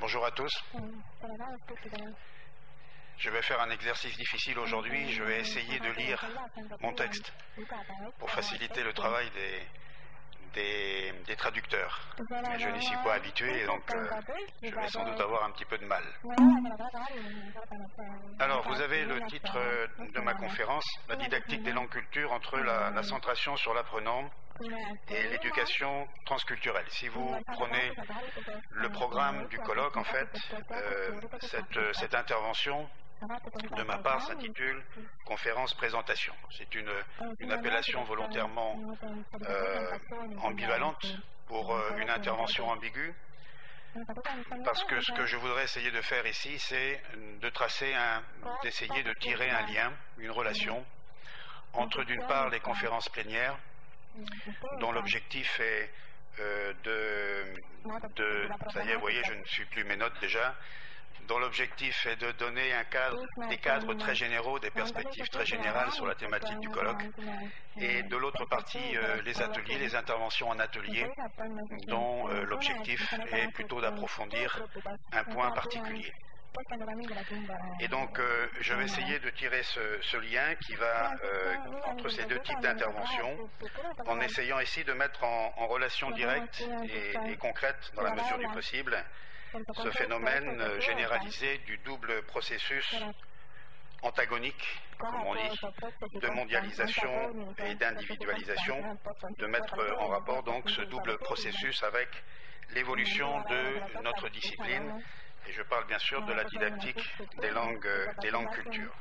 Bonjour à tous. Je vais faire un exercice difficile aujourd'hui. Je vais essayer de lire mon texte pour faciliter le travail des traducteurs. Mais je n'y suis pas habitué, donc je vais sans doute avoir un petit peu de mal. Alors, vous avez le titre de ma conférence, La didactique des langues cultures entre la centration sur l'apprenant et l'éducation transculturelle. Si vous prenez le programme du colloque, en fait, cette intervention de ma part s'intitule Conférence Présentation. C'est une appellation volontairement ambivalente pour une intervention ambiguë, parce que ce que je voudrais essayer de faire ici, c'est d'essayer de tirer un lien, une relation entre d'une part les conférences plénières, dont l'objectif est ça y est, vous voyez, je ne suis plus mes notes déjà, dont l'objectif est de donner des cadres très généraux, des perspectives très générales sur la thématique du colloque, et de l'autre partie, les ateliers, les interventions en atelier, dont l'objectif est plutôt d'approfondir un point particulier. Et donc, je vais essayer de tirer ce lien qui va entre ces deux types d'interventions, en essayant ici de mettre en relation directe et concrète, dans la mesure du possible, ce phénomène généralisé du double processus antagonique, comme on dit, de mondialisation et d'individualisation, de mettre en rapport donc ce double processus avec l'évolution de notre discipline, et je parle bien sûr de la didactique des langues cultures.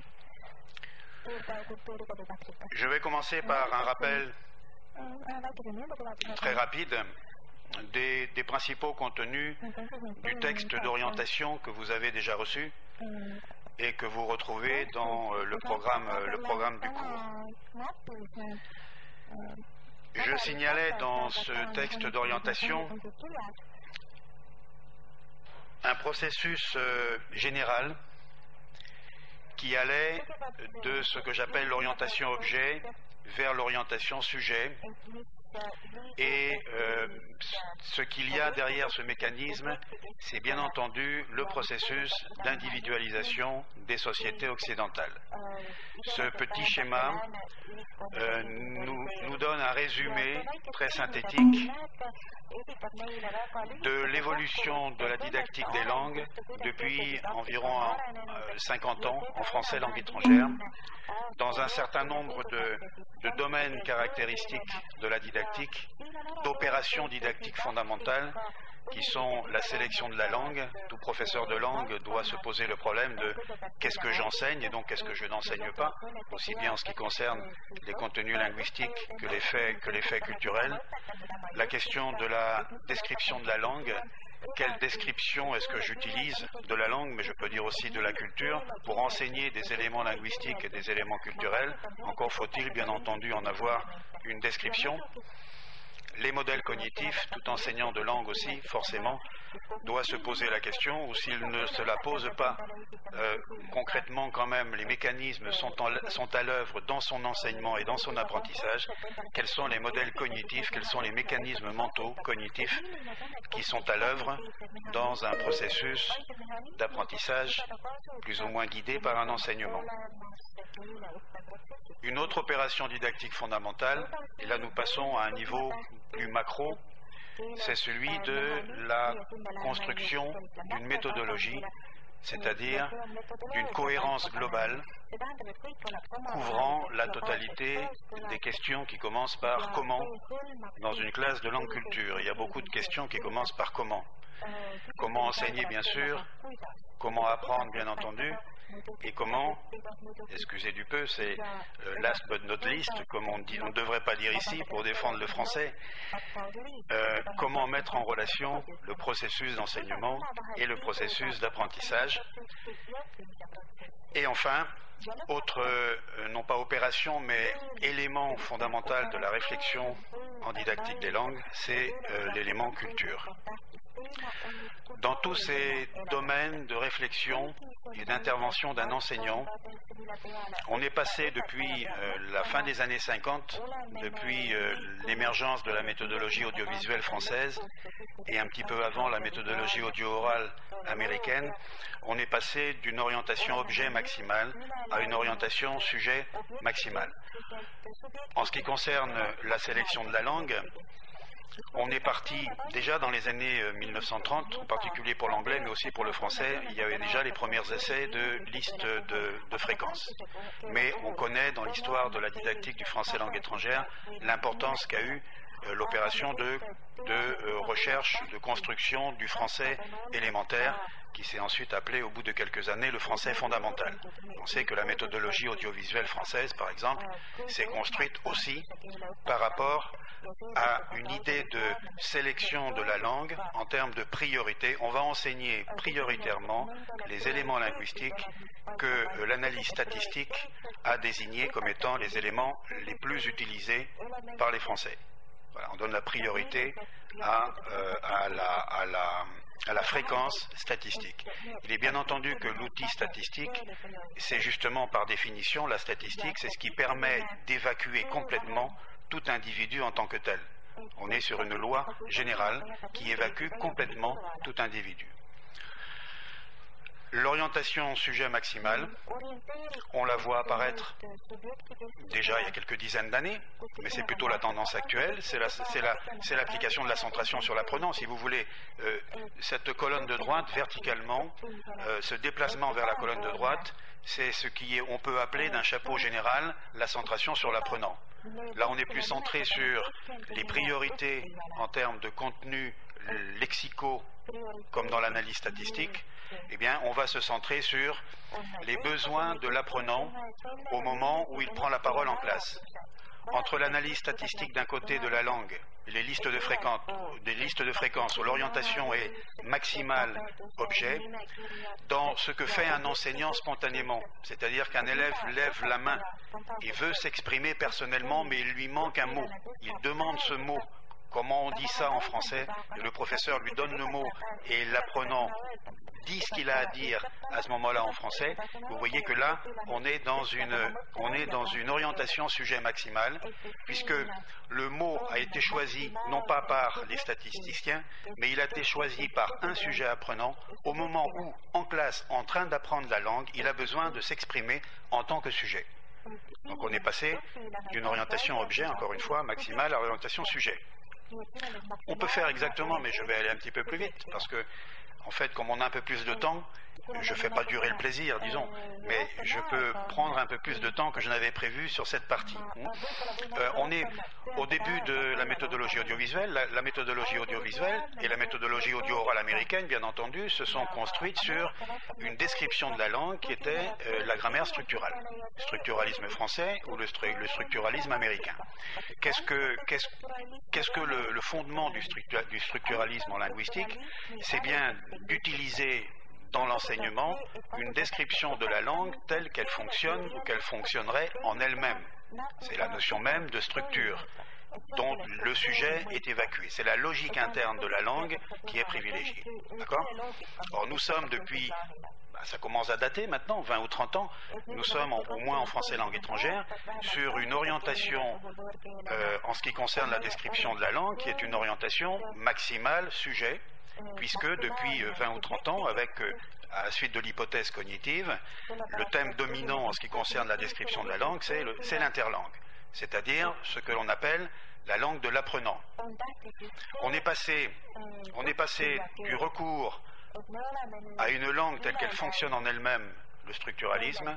Je vais commencer par un rappel très rapide des principaux contenus du texte d'orientation que vous avez déjà reçu et que vous retrouvez dans le programme du cours. Je signalais dans ce texte d'orientation un processus général qui allait de ce que j'appelle l'orientation objet vers l'orientation sujet. Et ce qu'il y a derrière ce mécanisme, c'est bien entendu le processus d'individualisation des sociétés occidentales. Ce petit schéma nous donne un résumé très synthétique de l'évolution de la didactique des langues depuis environ 50 ans en français langue étrangère, dans un certain nombre de domaines caractéristiques de la didactique, d'opérations didactiques fondamentales, qui sont la sélection de la langue. Tout professeur de langue doit se poser le problème de qu'est-ce que j'enseigne et donc qu'est-ce que je n'enseigne pas, aussi bien en ce qui concerne les contenus linguistiques que les faits culturels. La question de la description de la langue, quelle description est-ce que j'utilise de la langue, mais je peux dire aussi de la culture, pour enseigner des éléments linguistiques et des éléments culturels. Encore faut-il bien entendu en avoir une description. Les modèles cognitifs, tout enseignant de langue aussi, forcément, doit se poser la question, ou s'il ne se la pose pas, concrètement quand même, les mécanismes sont à l'œuvre dans son enseignement et dans son apprentissage. Quels sont les modèles cognitifs, quels sont les mécanismes mentaux cognitifs qui sont à l'œuvre dans un processus d'apprentissage plus ou moins guidé par un enseignement. Une autre opération didactique fondamentale, et là nous passons à un niveau plus macro, c'est celui de la construction d'une méthodologie, c'est-à-dire d'une cohérence globale couvrant la totalité des questions qui commencent par comment dans une classe de langue culture. Il y a beaucoup de questions qui commencent par comment. Comment enseigner, bien sûr, comment apprendre, bien entendu, et comment, excusez du peu, c'est last but not least, comme on ne devrait pas dire ici pour défendre le français, comment mettre en relation le processus d'enseignement et le processus d'apprentissage. Et enfin, autre, non pas opération, mais élément fondamental de la réflexion en didactique des langues, c'est l'élément culture. Dans tous ces domaines de réflexion et d'intervention d'un enseignant, on est passé depuis la fin des années 50, depuis l'émergence de la méthodologie audiovisuelle française et un petit peu avant la méthodologie audio-orale américaine, on est passé d'une orientation objet maximale à une orientation sujet maximale. En ce qui concerne la sélection de la langue, on est parti déjà dans les années 1930, en particulier pour l'anglais, mais aussi pour le français. Il y avait déjà les premiers essais de liste de fréquences. Mais on connaît dans l'histoire de la didactique du français langue étrangère l'importance qu'a eu l'opération de recherche, de construction du français élémentaire, qui s'est ensuite appelé au bout de quelques années le français fondamental. On sait que la méthodologie audiovisuelle française, par exemple, s'est construite aussi par rapport à une idée de sélection de la langue en termes de priorité. On va enseigner prioritairement les éléments linguistiques que l'analyse statistique a désignés comme étant les éléments les plus utilisés par les Français. Voilà, on donne la priorité à la fréquence statistique. Il est bien entendu que l'outil statistique, c'est justement par définition, la statistique, c'est ce qui permet d'évacuer complètement tout individu en tant que tel. On est sur une loi générale qui évacue complètement tout individu. L'orientation sujet maximale, on la voit apparaître déjà il y a quelques dizaines d'années, mais c'est plutôt la tendance actuelle, c'est l'application de la centration sur l'apprenant. Si vous voulez, cette colonne de droite, verticalement, ce déplacement vers la colonne de droite, c'est ce on peut appeler d'un chapeau général la centration sur l'apprenant. Là, on est plus centré sur les priorités en termes de contenu lexicaux, comme dans l'analyse statistique. Eh bien, on va se centrer sur les besoins de l'apprenant au moment où il prend la parole en classe. Entre l'analyse statistique d'un côté de la langue, les listes de fréquences où l'orientation est maximale objet, dans ce que fait un enseignant spontanément, c'est-à-dire qu'un élève lève la main, il veut s'exprimer personnellement, mais il lui manque un mot, il demande ce mot. Comment on dit ça en français? Et le professeur lui donne le mot et l'apprenant dit ce qu'il a à dire à ce moment-là en français. Vous voyez que là, on est dans une orientation sujet maximale, puisque le mot a été choisi non pas par les statisticiens, mais il a été choisi par un sujet apprenant au moment où, en classe, en train d'apprendre la langue, il a besoin de s'exprimer en tant que sujet. Donc on est passé d'une orientation objet, encore une fois, maximale, à orientation sujet. On peut faire exactement, mais je vais aller un petit peu plus vite, parce que, en fait, comme on a un peu plus de temps, je ne fais pas durer le plaisir, disons, mais je peux prendre un peu plus de temps que je n'avais prévu sur cette partie. On est au début de la méthodologie audiovisuelle. La méthodologie audiovisuelle et la méthodologie audio-orale américaine, bien entendu, se sont construites sur une description de la langue qui était la grammaire structurale. Le structuralisme français ou le structuralisme américain. Qu'est-ce que le fondement du structuralisme en linguistique? C'est bien d'utiliser dans l'enseignement une description de la langue telle qu'elle fonctionne ou qu'elle fonctionnerait en elle-même. C'est la notion même de structure dont le sujet est évacué. C'est la logique interne de la langue qui est privilégiée. D'accord? Or, nous sommes depuis, ça commence à dater maintenant, 20 ou 30 ans, nous sommes au moins en français langue étrangère sur une orientation en ce qui concerne la description de la langue qui est une orientation maximale sujet, puisque depuis 20 ou 30 ans, à la suite de l'hypothèse cognitive, le thème dominant en ce qui concerne la description de la langue, c'est l'interlangue, c'est-à-dire ce que l'on appelle la langue de l'apprenant. On est passé du recours à une langue telle qu'elle fonctionne en elle-même, le structuralisme,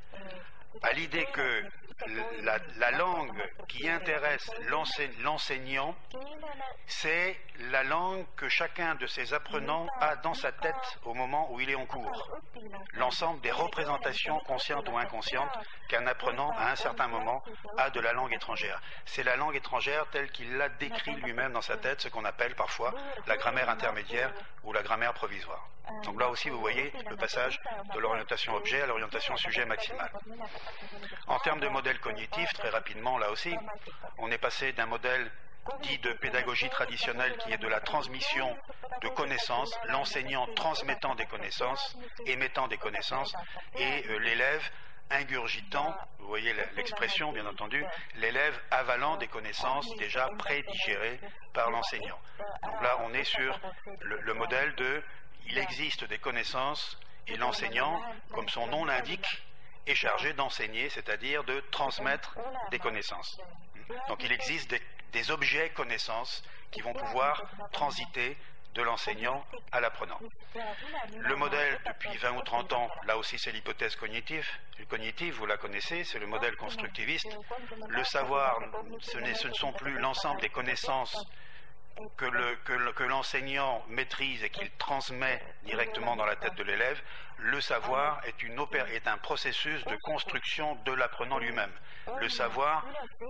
à l'idée que la langue qui intéresse l'enseignant, c'est la langue que chacun de ses apprenants a dans sa tête au moment où il est en cours. L'ensemble des représentations conscientes ou inconscientes qu'un apprenant, à un certain moment, a de la langue étrangère. C'est la langue étrangère telle qu'il l'a décrit lui-même dans sa tête, ce qu'on appelle parfois la grammaire intermédiaire ou la grammaire provisoire. Donc là aussi, vous voyez le passage de l'orientation objet à l'orientation sujet maximale. En termes de modèle cognitif, très rapidement, là aussi, on est passé d'un modèle dit de pédagogie traditionnelle qui est de la transmission de connaissances, l'enseignant transmettant des connaissances, émettant des connaissances, et l'élève ingurgitant, vous voyez l'expression bien entendu, l'élève avalant des connaissances déjà prédigérées par l'enseignant. Donc là on est sur le modèle de il existe des connaissances et l'enseignant, comme son nom l'indique, est chargé d'enseigner, c'est-à-dire de transmettre des connaissances. Donc il existe des objets connaissances qui vont pouvoir transiter de l'enseignant à l'apprenant. Le modèle, depuis 20 ou 30 ans, là aussi c'est l'hypothèse cognitive, vous la connaissez, c'est le modèle constructiviste. Le savoir, ce ne sont plus l'ensemble des connaissances que l'enseignant maîtrise et qu'il transmet directement dans la tête de l'élève. Le savoir est un processus de construction de l'apprenant lui-même. Le savoir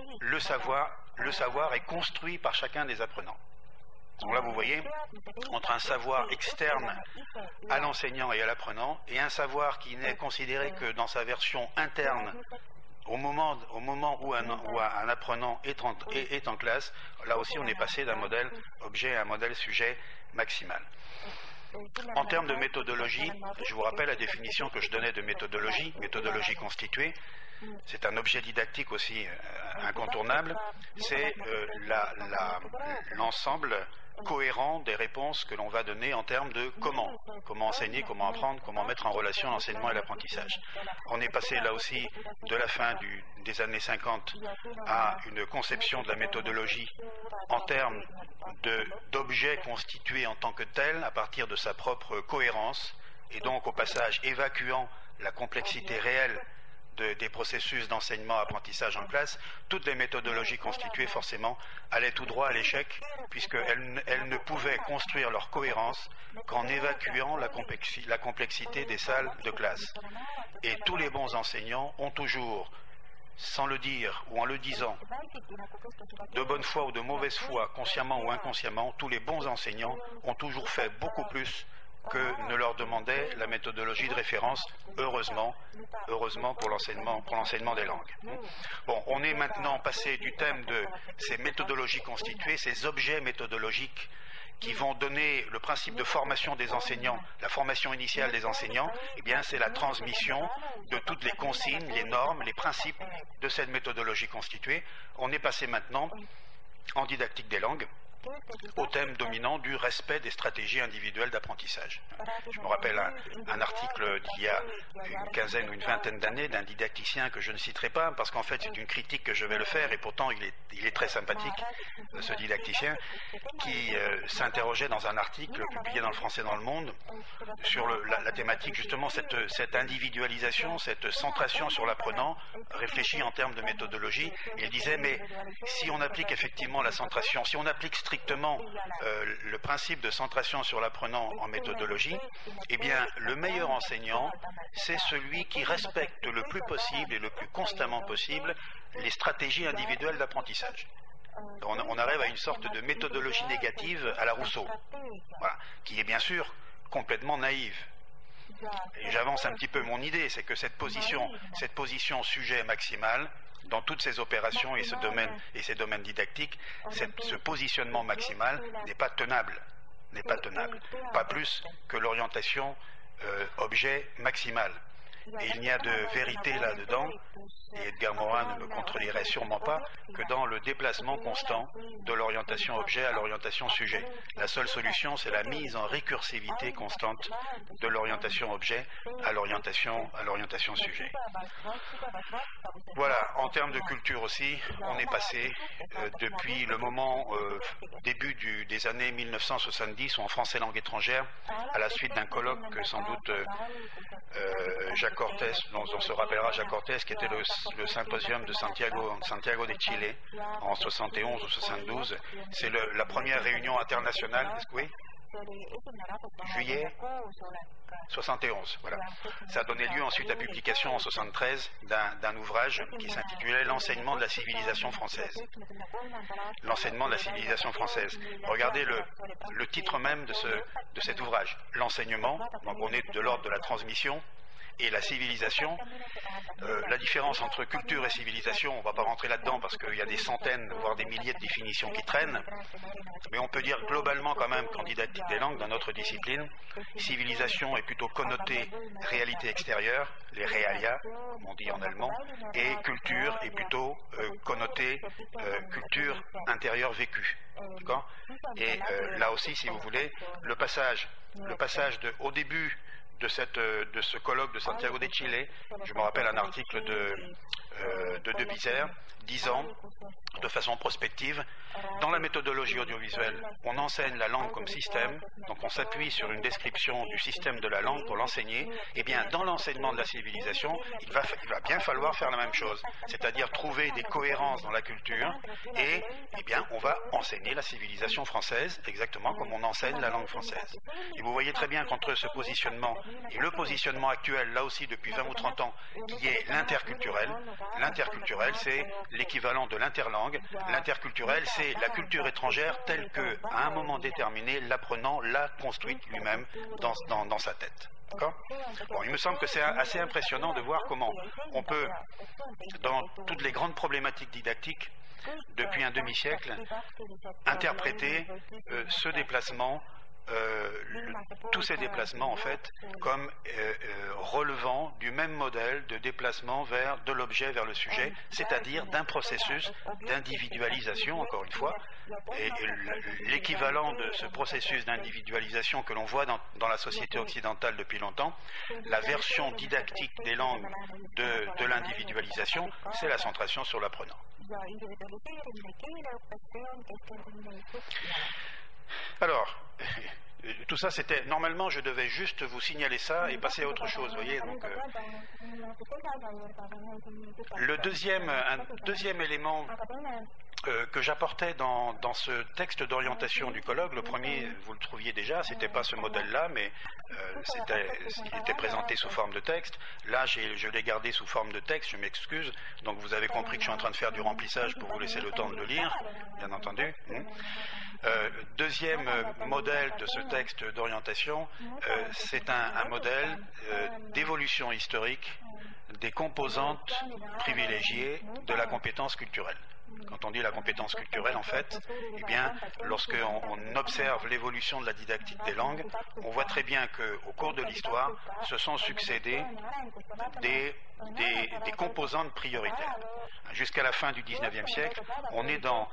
est construit par chacun des apprenants. Donc là, vous voyez, entre un savoir externe à l'enseignant et à l'apprenant, et un savoir qui n'est considéré que dans sa version interne, au moment où un apprenant est en classe, là aussi on est passé d'un modèle objet à un modèle sujet maximal. En termes de méthodologie, je vous rappelle la définition que je donnais de méthodologie constituée. C'est un objet didactique aussi incontournable. C'est l'ensemble cohérent des réponses que l'on va donner en termes de comment enseigner, comment apprendre, comment mettre en relation l'enseignement et l'apprentissage. On est passé là aussi de la fin des années 50 à une conception de la méthodologie en termes d'objets constitués en tant que tels à partir de sa propre cohérence et donc au passage évacuant la complexité réelle des processus d'enseignement-apprentissage en classe. Toutes les méthodologies constituées forcément allaient tout droit à l'échec puisqu'elles ne pouvaient construire leur cohérence qu'en évacuant la complexité des salles de classe. Et tous les bons enseignants ont toujours, sans le dire ou en le disant, de bonne foi ou de mauvaise foi, consciemment ou inconsciemment, tous les bons enseignants ont toujours fait beaucoup plus que ne leur demandait la méthodologie de référence, heureusement pour l'enseignement des langues. Bon, on est maintenant passé du thème de ces méthodologies constituées, ces objets méthodologiques qui vont donner le principe de formation des enseignants, la formation initiale des enseignants, eh bien c'est la transmission de toutes les consignes, les normes, les principes de cette méthodologie constituée. On est passé maintenant en didactique des langues au thème dominant du respect des stratégies individuelles d'apprentissage. Je me rappelle un article d'il y a une quinzaine ou une vingtaine d'années d'un didacticien que je ne citerai pas parce qu'en fait c'est une critique que je vais le faire et pourtant il est très sympathique, ce didacticien, qui s'interrogeait dans un article publié dans le Français dans le Monde sur la thématique justement cette individualisation, cette centration sur l'apprenant réfléchie en termes de méthodologie. Il disait mais si on applique effectivement la centration, si on applique strictement le principe de centration sur l'apprenant en méthodologie, eh bien le meilleur enseignant c'est celui qui respecte le plus possible et le plus constamment possible les stratégies individuelles d'apprentissage. On arrive à une sorte de méthodologie négative à la Rousseau, voilà, qui est bien sûr complètement naïve. Et j'avance un petit peu mon idée, c'est que cette position sujet maximal dans toutes ces opérations et ces domaines didactiques, ce positionnement maximal n'est pas tenable, pas plus que l'orientation objet maximal. Et il n'y a de vérité là-dedans, et Edgar Morin ne me contredirait sûrement pas, que dans le déplacement constant de l'orientation objet à l'orientation sujet. La seule solution, c'est la mise en récursivité constante de l'orientation objet à l'orientation sujet. Voilà, en termes de culture aussi, on est passé depuis le moment début des années 1970 en français langue étrangère, à la suite d'un colloque que sans doute Jacques Cortés, dont on se rappellera Jacques Cortés, qui était le symposium de Santiago de Chile en 71 ou 72. C'est la première réunion internationale, oui, juillet 71, voilà. Ça a donné lieu ensuite à publication en 73 d'un ouvrage qui s'intitulait L'enseignement de la civilisation française. L'enseignement de la civilisation française. Regardez le titre même de cet ouvrage. L'enseignement, donc on est de l'ordre de la transmission, et la civilisation. La différence entre culture et civilisation, on ne va pas rentrer là-dedans parce qu'il y a des centaines, voire des milliers de définitions qui traînent, mais on peut dire globalement quand même qu'en didactique des langues, dans notre discipline, civilisation est plutôt connotée réalité extérieure, les realia, on dit en allemand, et culture est plutôt connotée culture intérieure vécue. Et là aussi, si vous voulez, le passage au début de ce colloque de Santiago de Chile, je me rappelle un article de Bizère disant, de façon prospective, dans la méthodologie audiovisuelle, on enseigne la langue comme système, donc on s'appuie sur une description du système de la langue pour l'enseigner, et bien dans l'enseignement de la civilisation, il va bien falloir faire la même chose, c'est-à-dire trouver des cohérences dans la culture, et eh bien on va enseigner la civilisation française, exactement comme on enseigne la langue française. Et vous voyez très bien qu'entre ce positionnement et le positionnement actuel, là aussi depuis 20 ou 30 ans, qui est l'interculturel, c'est l'équivalent de l'interlangue, l'interculturel, c'est la culture étrangère telle que, à un moment déterminé, l'apprenant l'a construite lui-même dans sa tête. Bon, il me semble que c'est assez impressionnant de voir comment on peut, dans toutes les grandes problématiques didactiques, depuis un demi-siècle, interpréter ce déplacement, tous ces déplacements en fait comme relevant du même modèle de déplacement de l'objet vers le sujet, c'est-à-dire d'un processus d'individualisation, encore une fois, et l'équivalent de ce processus d'individualisation que l'on voit dans la société occidentale depuis longtemps, la version didactique des langues de l'individualisation, c'est la centration sur l'apprenant. Alors, tout ça c'était, normalement je devais juste vous signaler ça et passer à autre chose, vous voyez, donc un deuxième élément que j'apportais dans ce texte d'orientation du colloque, le premier, vous le trouviez déjà, c'était pas ce modèle-là, mais il était présenté sous forme de texte. Là, je l'ai gardé sous forme de texte, je m'excuse. Donc vous avez compris que je suis en train de faire du remplissage pour vous laisser le temps de le lire, bien entendu. Deuxième modèle de ce texte d'orientation, c'est un modèle d'évolution historique des composantes privilégiées de la compétence culturelle. Quand on dit la compétence culturelle, en fait, eh bien, lorsqu'on observe l'évolution de la didactique des langues, on voit très bien qu'au cours de l'histoire, se sont succédés des composantes prioritaires. Jusqu'à la fin du XIXe siècle, on est dans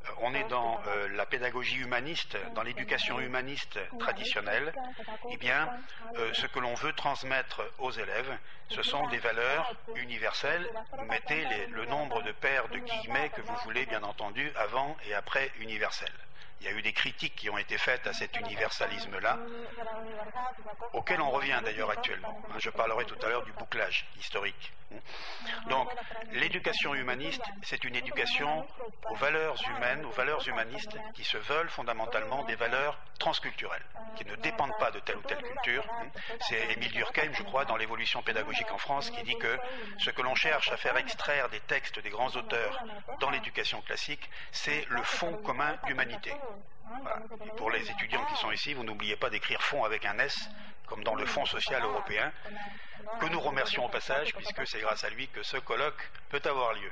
la pédagogie humaniste, dans l'éducation humaniste traditionnelle. Eh bien, ce que l'on veut transmettre aux élèves, ce sont des valeurs universelles. Vous mettez le nombre de paires de guillemets que vous voulez, bien entendu, avant et après universel. Il y a eu des critiques qui ont été faites à cet universalisme-là, auquel on revient d'ailleurs actuellement. Je parlerai tout à l'heure du bouclage historique. Donc, l'éducation humaniste, c'est une éducation aux valeurs humaines, aux valeurs humanistes, qui se veulent fondamentalement des valeurs transculturelles, qui ne dépendent pas de telle ou telle culture. C'est Émile Durkheim, je crois, dans l'évolution pédagogique en France, qui dit que ce que l'on cherche à faire extraire des textes des grands auteurs dans l'éducation classique, c'est le fond commun d'humanité. Voilà. Et pour les étudiants qui sont ici, vous n'oubliez pas d'écrire fond avec un S, comme dans le Fonds social européen, que nous remercions au passage, puisque c'est grâce à lui que ce colloque peut avoir lieu.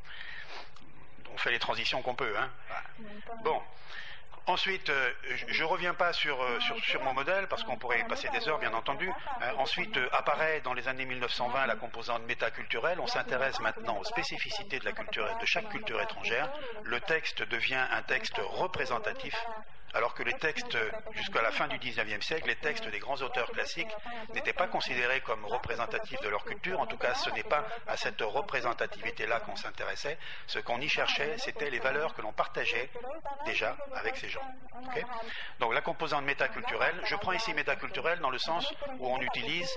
On fait les transitions qu'on peut, hein. Voilà. Bon. Ensuite, je ne reviens pas sur mon modèle, parce qu'on pourrait y passer des heures, bien entendu. Ensuite, apparaît dans les années 1920 la composante métaculturelle. On s'intéresse maintenant aux spécificités de chaque culture étrangère. Le texte devient un texte représentatif, alors que les textes, jusqu'à la fin du XIXe siècle, les textes des grands auteurs classiques n'étaient pas considérés comme représentatifs de leur culture. En tout cas, ce n'est pas à cette représentativité-là qu'on s'intéressait. Ce qu'on y cherchait, c'était les valeurs que l'on partageait déjà avec ces gens. Okay ? Donc la composante métaculturelle, je prends ici métaculturelle dans le sens où on utilise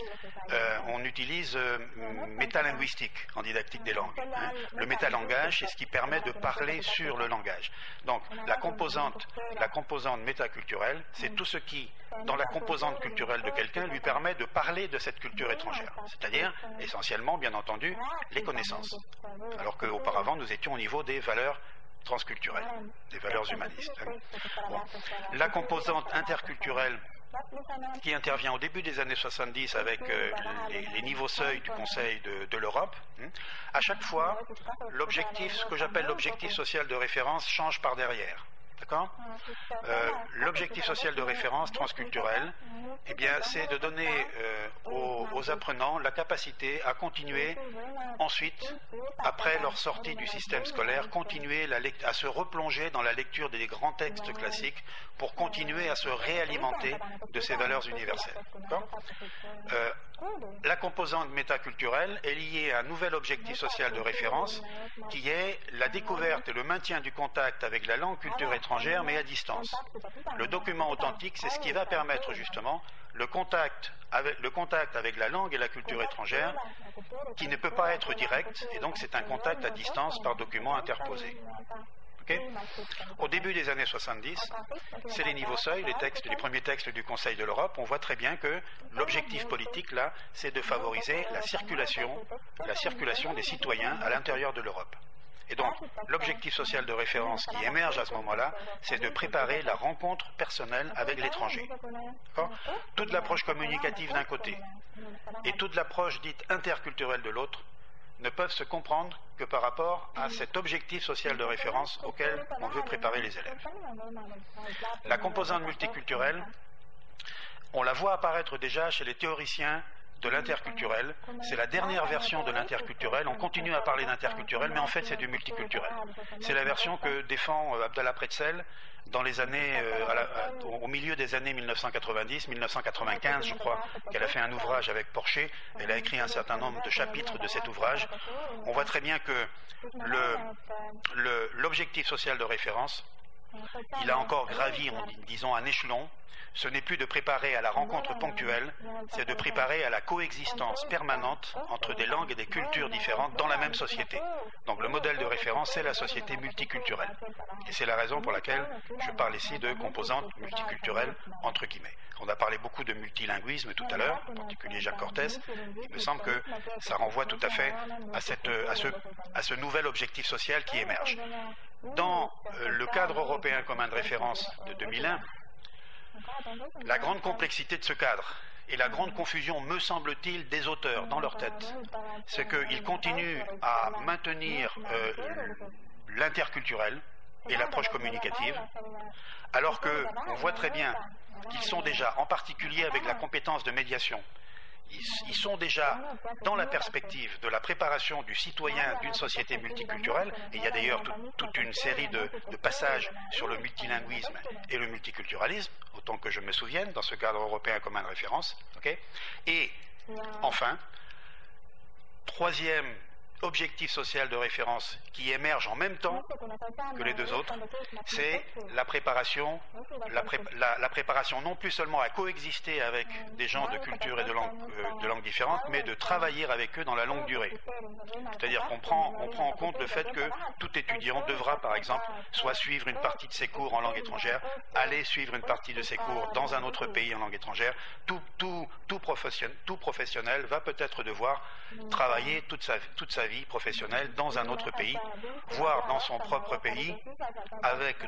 métalinguistique en didactique des langues. Hein. Le métalangage, c'est ce qui permet de parler sur le langage. Donc la composante métaculturelle, c'est tout ce qui, dans la composante culturelle de quelqu'un, lui permet de parler de cette culture étrangère. C'est-à-dire, essentiellement, bien entendu, les connaissances. Alors qu'auparavant, nous étions au niveau des valeurs transculturelles, des valeurs humanistes. Bon. La composante interculturelle qui intervient au début des années 70 avec les niveaux seuils du Conseil de l'Europe, à chaque fois, l'objectif, ce que j'appelle l'objectif social de référence, change par derrière. D'accord ? L'objectif social de référence transculturel, eh bien, c'est de donner aux apprenants la capacité à continuer ensuite, après leur sortie du système scolaire, continuer à se replonger dans la lecture des grands textes classiques pour continuer à se réalimenter de ces valeurs universelles. La composante métaculturelle est liée à un nouvel objectif social de référence qui est la découverte et le maintien du contact avec la langue culture étrangère mais à distance. Le document authentique, c'est ce qui va permettre justement le contact avec la langue et la culture étrangère qui ne peut pas être direct et donc c'est un contact à distance par document interposé. Au début des années 70, c'est les niveaux seuils, les premiers textes du Conseil de l'Europe. On voit très bien que l'objectif politique, là, c'est de favoriser la circulation des citoyens à l'intérieur de l'Europe. Et donc, l'objectif social de référence qui émerge à ce moment-là, c'est de préparer la rencontre personnelle avec l'étranger. Toute l'approche communicative d'un côté et toute l'approche dite interculturelle de l'autre ne peuvent se comprendre que par rapport à cet objectif social de référence auquel on veut préparer les élèves. La composante multiculturelle, on la voit apparaître déjà chez les théoriciens de l'interculturel. C'est la dernière version de l'interculturel. On continue à parler d'interculturel, mais en fait c'est du multiculturel. C'est la version que défend Abdallah Pretzel dans les années, au milieu des années 1990, 1995, je crois, qu'elle a fait un ouvrage avec Porcher. Elle a écrit un certain nombre de chapitres de cet ouvrage. On voit très bien que l'objectif social de référence, il a encore gravi, disons, un échelon. Ce n'est plus de préparer à la rencontre ponctuelle, c'est de préparer à la coexistence permanente entre des langues et des cultures différentes dans la même société. Donc le modèle de référence, c'est la société multiculturelle. Et c'est la raison pour laquelle je parle ici de composante multiculturelle, entre guillemets. On a parlé beaucoup de multilinguisme tout à l'heure, en particulier Jacques Cortès. Il me semble que ça renvoie tout à fait à ce nouvel objectif social qui émerge. Dans le cadre européen commun de référence de 2001, la grande complexité de ce cadre et la grande confusion, me semble-t-il, des auteurs dans leur tête, c'est qu'ils continuent à maintenir l'interculturel et l'approche communicative, alors qu'on voit très bien qu'ils sont déjà, en particulier avec la compétence de médiation, ils sont déjà dans la perspective de la préparation du citoyen d'une société multiculturelle, et il y a d'ailleurs toute une série de passages sur le multilinguisme et le multiculturalisme, autant que je me souvienne, dans ce cadre européen commun de référence. Et enfin, troisième objectif social de référence qui émerge en même temps que les deux autres, c'est la préparation non plus seulement à coexister avec des gens de culture et de langues différentes, mais de travailler avec eux dans la longue durée. C'est-à-dire qu'on prend en compte le fait que tout étudiant devra, par exemple, soit suivre une partie de ses cours en langue étrangère, aller suivre une partie de ses cours dans un autre pays en langue étrangère. Tout professionnel va peut-être devoir travailler toute sa vie professionnelle dans un autre pays, voire dans son propre pays, avec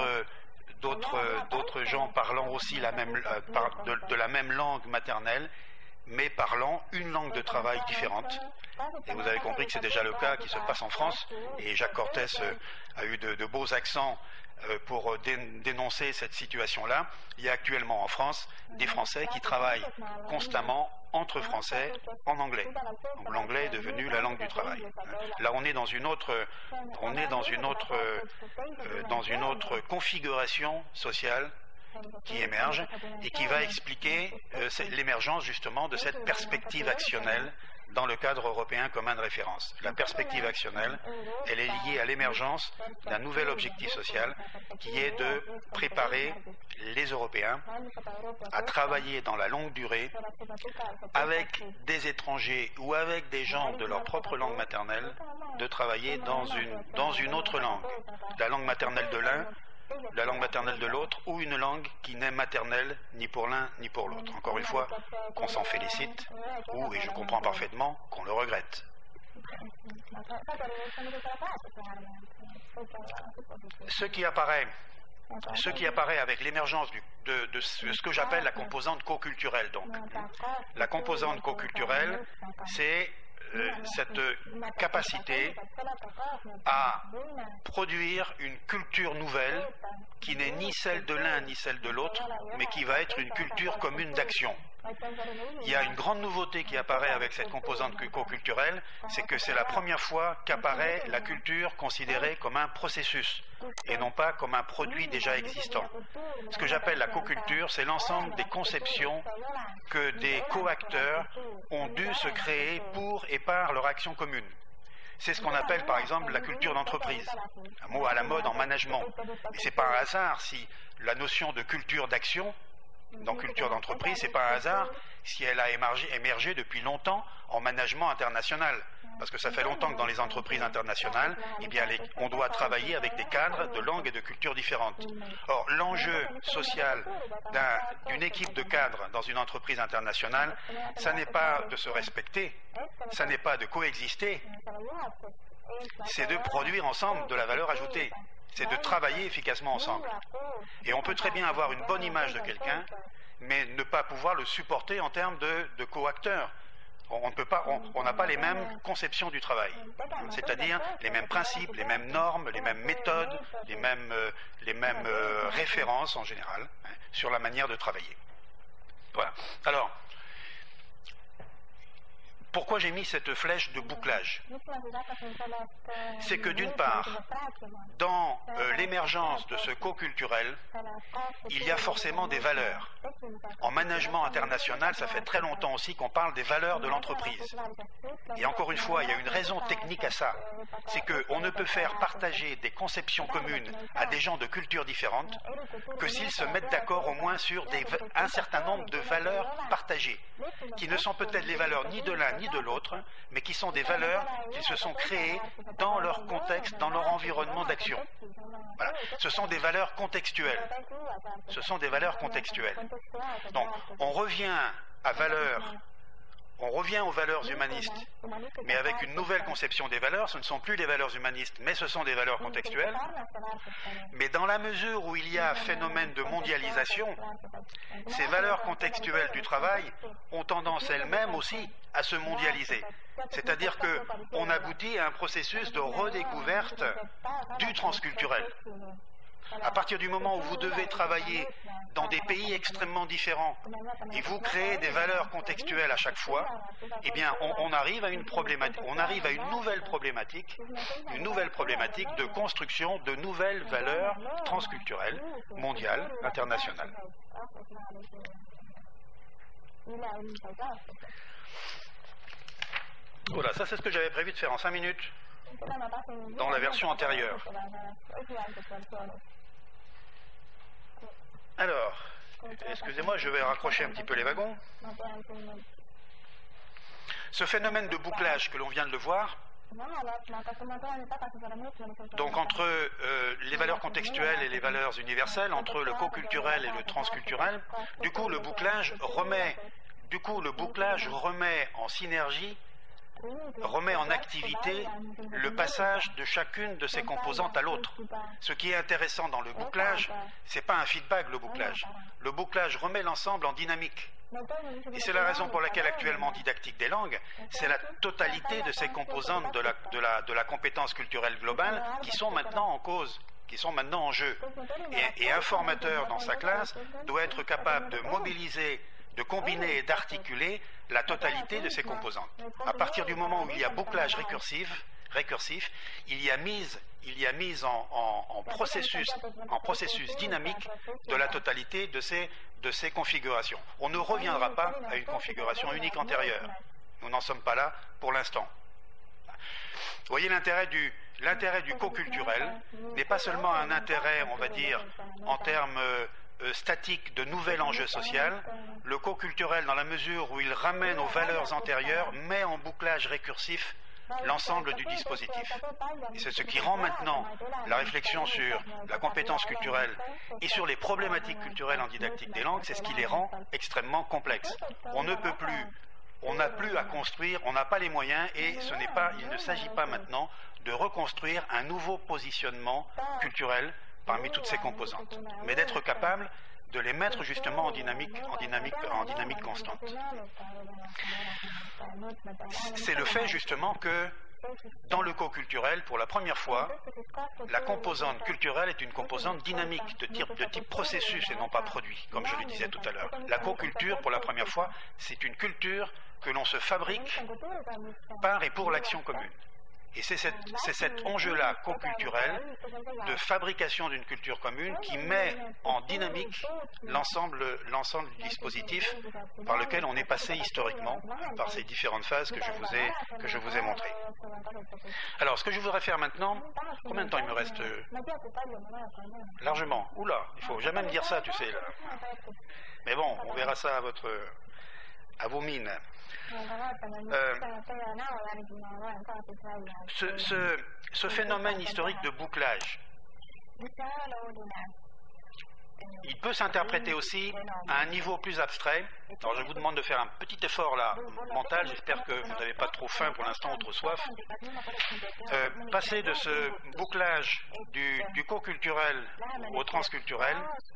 d'autres gens parlant aussi de la même langue maternelle, mais parlant une langue de travail différente. Et vous avez compris que c'est déjà le cas qui se passe en France, et Jacques Cortès a eu de beaux accents pour dénoncer cette situation-là. Il y a actuellement en France des Français qui travaillent constamment entre Français en anglais. Donc l'anglais est devenu la langue du travail. Là, on est dans une autre configuration sociale qui émerge et qui va expliquer l'émergence justement de cette perspective actionnelle dans le cadre européen commun de référence. La perspective actionnelle, elle est liée à l'émergence d'un nouvel objectif social qui est de préparer les Européens à travailler dans la longue durée avec des étrangers ou avec des gens de leur propre langue maternelle, de travailler dans une autre langue, la langue maternelle de l'un, la langue maternelle de l'autre, ou une langue qui n'est maternelle ni pour l'un ni pour l'autre. Encore une fois, qu'on s'en félicite, ou, et je comprends parfaitement, qu'on le regrette. Ce qui apparaît ce qui apparaît avec l'émergence de ce que j'appelle la composante co-culturelle. Donc, la composante co-culturelle, c'est cette capacité à produire une culture nouvelle qui n'est ni celle de l'un ni celle de l'autre, mais qui va être une culture commune d'action. Il y a une grande nouveauté qui apparaît avec cette composante co-culturelle, c'est que c'est la première fois qu'apparaît la culture considérée comme un processus et non pas comme un produit déjà existant. Ce que j'appelle la co-culture, c'est l'ensemble des conceptions que des co-acteurs ont dû se créer pour et par leur action commune. C'est ce qu'on appelle par exemple la culture d'entreprise, un mot à la mode en management. Et c'est pas un hasard si la notion de culture d'action dans culture d'entreprise, c'est pas un hasard si elle a émergé depuis longtemps en management international. Parce que ça fait longtemps que dans les entreprises internationales, eh bien, on doit travailler avec des cadres de langues et de cultures différentes. Or, l'enjeu social d'une équipe de cadres dans une entreprise internationale, ça n'est pas de se respecter, ça n'est pas de coexister, c'est de produire ensemble de la valeur ajoutée. C'est de travailler efficacement ensemble. Et on peut très bien avoir une bonne image de quelqu'un, mais ne pas pouvoir le supporter en termes de co-acteurs. On n'a pas les mêmes conceptions du travail, c'est-à-dire les mêmes principes, les mêmes normes, les mêmes méthodes, les mêmes références en général sur la manière de travailler. Voilà. Alors, pourquoi j'ai mis cette flèche de bouclage? C'est que d'une part, dans l'émergence de ce co-culturel, il y a forcément des valeurs. En management international, ça fait très longtemps aussi qu'on parle des valeurs de l'entreprise. Et encore une fois, il y a une raison technique à ça. C'est qu'on ne peut faire partager des conceptions communes à des gens de cultures différentes que s'ils se mettent d'accord au moins sur un certain nombre de valeurs partagées, qui ne sont peut-être les valeurs ni de l'un ni de l'autre, mais qui sont des valeurs qui se sont créées dans leur contexte, dans leur environnement d'action. Voilà. Ce sont des valeurs contextuelles. Ce sont des valeurs contextuelles. Donc, on revient aux valeurs humanistes, mais avec une nouvelle conception des valeurs. Ce ne sont plus les valeurs humanistes, mais ce sont des valeurs contextuelles. Mais dans la mesure où il y a phénomène de mondialisation, ces valeurs contextuelles du travail ont tendance elles-mêmes aussi à se mondialiser. C'est-à-dire qu'on aboutit à un processus de redécouverte du transculturel. À partir du moment où vous devez travailler dans des pays extrêmement différents et vous créez des valeurs contextuelles à chaque fois, eh bien, on arrive à une nouvelle problématique de construction de nouvelles valeurs transculturelles, mondiales, internationales. Voilà, ça c'est ce que j'avais prévu de faire en 5 minutes dans la version antérieure. Alors, excusez-moi, je vais raccrocher un petit peu les wagons. Ce phénomène de bouclage que l'on vient de le voir, donc entre les valeurs contextuelles et les valeurs universelles, entre le co-culturel et le transculturel, du coup le bouclage remet en synergie, remet en activité le passage de chacune de ces composantes à l'autre. Ce qui est intéressant dans le bouclage, c'est pas un feedback le bouclage. Le bouclage remet l'ensemble en dynamique. Et c'est la raison pour laquelle actuellement en didactique des langues, c'est la totalité de ces composantes de la compétence culturelle globale qui sont maintenant en cause, qui sont maintenant en jeu. Et un formateur dans sa classe doit être capable de mobiliser, de combiner et d'articuler la totalité de ces composantes. À partir du moment où il y a bouclage récursif, il y a mise en processus dynamique de la totalité de ces configurations. On ne reviendra pas à une configuration unique antérieure. Nous n'en sommes pas là pour l'instant. Vous voyez, l'intérêt du co-culturel n'est pas seulement un intérêt, on va dire, en termes statique de nouvel enjeu social. Le co-culturel, dans la mesure où il ramène aux valeurs antérieures, met en bouclage récursif l'ensemble du dispositif. Et c'est ce qui rend maintenant la réflexion sur la compétence culturelle et sur les problématiques culturelles en didactique des langues, c'est ce qui les rend extrêmement complexes. On n'a plus à construire, on n'a pas les moyens et il ne s'agit pas maintenant de reconstruire un nouveau positionnement culturel parmi toutes ces composantes, mais d'être capable de les mettre justement en dynamique constante. C'est le fait justement que dans le co-culturel, pour la première fois, la composante culturelle est une composante dynamique, de type processus et non pas produit, comme je le disais tout à l'heure. La co-culture, pour la première fois, c'est une culture que l'on se fabrique par et pour l'action commune. Et c'est cet enjeu-là co-culturel de fabrication d'une culture commune qui met en dynamique l'ensemble du dispositif par lequel on est passé historiquement par ces différentes phases que je vous ai montrées. Alors, ce que je voudrais faire maintenant, combien de temps il me reste? Largement. Oula, il faut jamais me dire ça, tu sais. Là. Mais bon, on verra ça à vos mines. Ce phénomène historique de bouclage, il peut s'interpréter aussi à un niveau plus abstrait. Alors je vous demande de faire un petit effort là, mental, j'espère que vous n'avez pas trop faim pour l'instant ou trop soif. Passer de ce bouclage du co-culturel au transculturel,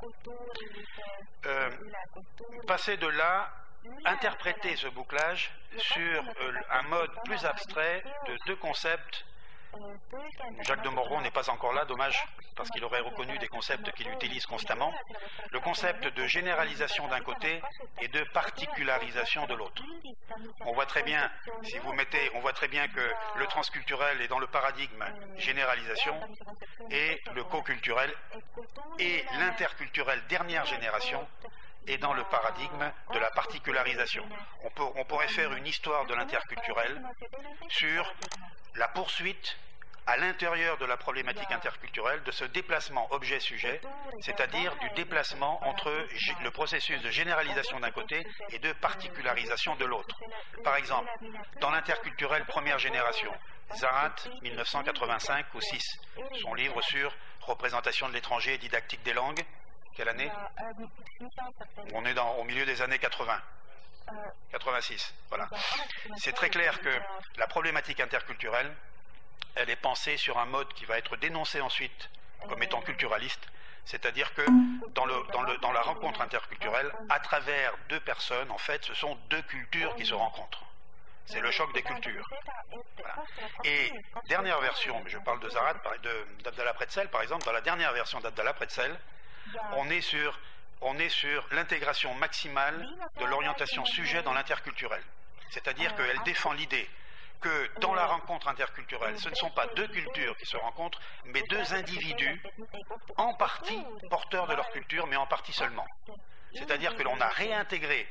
passer de là, interpréter ce bouclage sur un mode plus abstrait de deux concepts. Jacques de Morgon n'est pas encore là, dommage, parce qu'il aurait reconnu des concepts qu'il utilise constamment. Le concept de généralisation d'un côté et de particularisation de l'autre. On voit très bien, on voit très bien que le transculturel est dans le paradigme généralisation et le co-culturel et l'interculturel dernière génération est dans le paradigme de la particularisation. On pourrait faire une histoire de l'interculturel sur la poursuite à l'intérieur de la problématique interculturelle de ce déplacement objet-sujet, c'est-à-dire du déplacement entre le processus de généralisation d'un côté et de particularisation de l'autre. Par exemple, dans l'interculturel première génération, Zarat, 1985 ou 6, son livre sur représentation de l'étranger et didactique des langues. Quelle année? On est au milieu des années 80. 86, voilà. C'est très clair que la problématique interculturelle, elle est pensée sur un mode qui va être dénoncé ensuite comme étant culturaliste, c'est-à-dire que dans la rencontre interculturelle, à travers deux personnes, en fait, ce sont deux cultures qui se rencontrent. C'est le choc des cultures. Voilà. Et dernière version, je parle de Zarat, d'Abdallah Pretzel, par exemple, dans la dernière version d'Abdallah Pretzel, on est sur l'intégration maximale de l'orientation sujet dans l'interculturel. C'est-à-dire qu'elle défend l'idée que dans la rencontre interculturelle, ce ne sont pas deux cultures qui se rencontrent, mais deux individus, en partie porteurs de leur culture, mais en partie seulement. C'est-à-dire que l'on a réintégré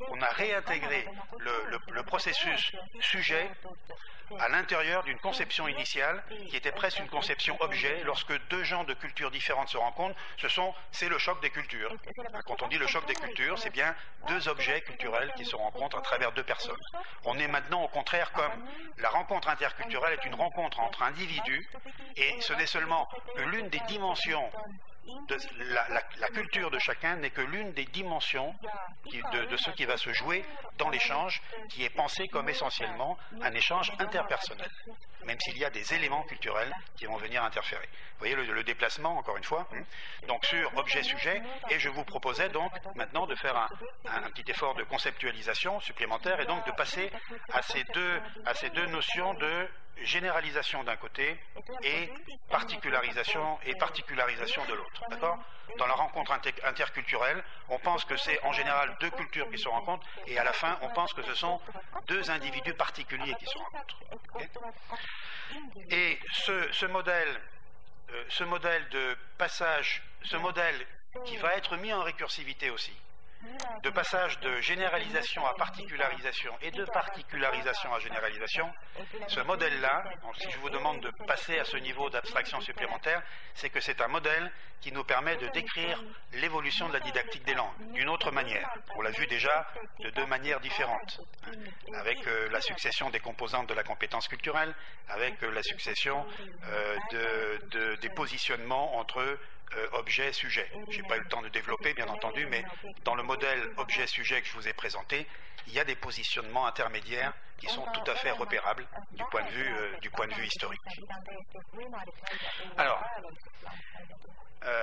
le processus sujet à l'intérieur d'une conception initiale qui était presque une conception objet. Lorsque deux gens de cultures différentes se rencontrent, c'est le choc des cultures. Quand on dit le choc des cultures, c'est bien deux objets culturels qui se rencontrent à travers deux personnes. On est maintenant au contraire comme la rencontre interculturelle est une rencontre entre individus et ce n'est seulement que l'une des dimensions la culture de chacun n'est que l'une des dimensions de ce qui va se jouer dans l'échange, qui est pensé comme essentiellement un échange interpersonnel, même s'il y a des éléments culturels qui vont venir interférer. Vous voyez le déplacement, encore une fois, donc sur objet-sujet, et je vous proposais donc maintenant de faire un petit effort de conceptualisation supplémentaire, et donc de passer à ces deux notions de généralisation d'un côté et particularisation de l'autre. D'accord ? Dans la rencontre interculturelle, on pense que c'est en général deux cultures qui se rencontrent et à la fin, on pense que ce sont deux individus particuliers qui se rencontrent. Okay ? Et ce modèle de passage, ce modèle qui va être mis en récursivité aussi, de passage de généralisation à particularisation et de particularisation à généralisation, ce modèle-là, si je vous demande de passer à ce niveau d'abstraction supplémentaire, c'est que c'est un modèle qui nous permet de décrire l'évolution de la didactique des langues d'une autre manière. On l'a vu déjà de deux manières différentes, avec la succession des composantes de la compétence culturelle, avec la succession des positionnements entre objet-sujet. Je n'ai pas eu le temps de développer, bien entendu, mais dans le modèle objet-sujet que je vous ai présenté, il y a des positionnements intermédiaires qui sont tout à fait repérables du point de vue historique. Alors,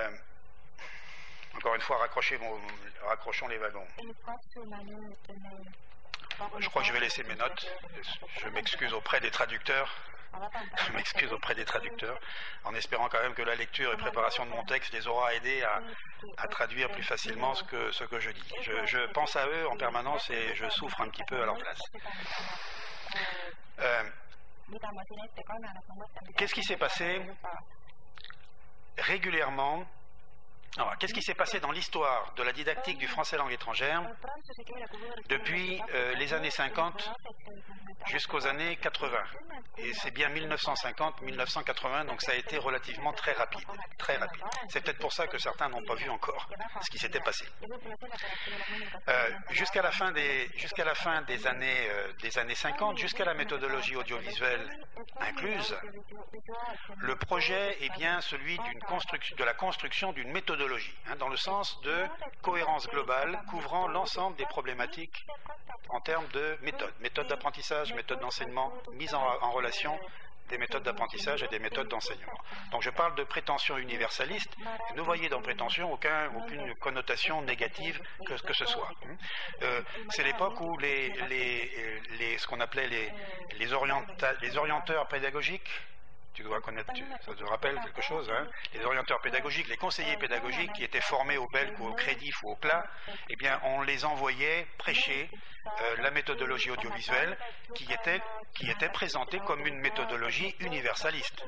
fois raccrochons les wagons. Je crois que je vais laisser mes notes. Je m'excuse auprès des traducteurs. Je m'excuse auprès des traducteurs, en espérant quand même que la lecture et préparation de mon texte les aura aidés à traduire plus facilement ce que je dis. Je pense à eux en permanence et je souffre un petit peu à leur place. Qu'est-ce qui s'est passé régulièrement? Alors, qu'est-ce qui s'est passé dans l'histoire de la didactique du français langue étrangère depuis les années 50 jusqu'aux années 80? Et c'est bien 1950-1980, donc ça a été relativement très rapide. Très rapide. C'est peut-être pour ça que certains n'ont pas vu encore ce qui s'était passé. Jusqu'à la fin des années 50, jusqu'à la méthodologie audiovisuelle incluse, le projet est bien celui de la construction d'une méthodologie, dans le sens de cohérence globale couvrant l'ensemble des problématiques en termes de méthodes d'apprentissage, méthodes d'enseignement, mise en relation des méthodes d'apprentissage et des méthodes d'enseignement. Donc je parle de prétention universaliste, et ne voyez dans prétention aucune connotation négative que ce soit. C'est l'époque où ce qu'on appelait les orienteurs pédagogiques. Tu dois connaître, ça te rappelle quelque chose, hein? Les orienteurs pédagogiques, les conseillers pédagogiques qui étaient formés au BELC ou au CREDIF ou au CLA, eh bien, on les envoyait prêcher la méthodologie audiovisuelle qui était présentée comme une méthodologie universaliste.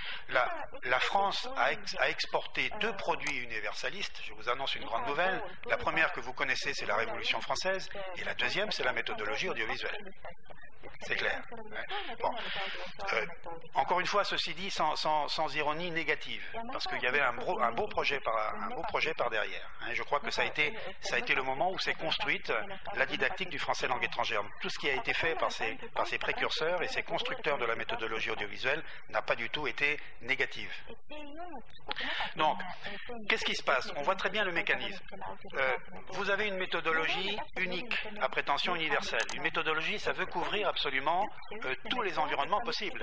La France a exporté 2 produits universalistes. Je vous annonce une grande nouvelle. La première que vous connaissez, c'est la Révolution française, et la deuxième, c'est la méthodologie audiovisuelle. C'est clair. Bon. Encore une fois, ceci dit sans ironie négative, parce qu'il y avait un beau projet par derrière. Je crois que ça a été le moment où s'est construite la didactique du français langue étrangère. Tout ce qui a été fait par ces précurseurs et ces constructeurs de la méthodologie audiovisuelle n'a pas du tout été négatif. Donc, qu'est-ce qui se passe? On voit très bien le mécanisme. Vous avez une méthodologie unique, à prétention universelle. Une méthodologie, ça veut couvrir absolument tous les environnements possibles.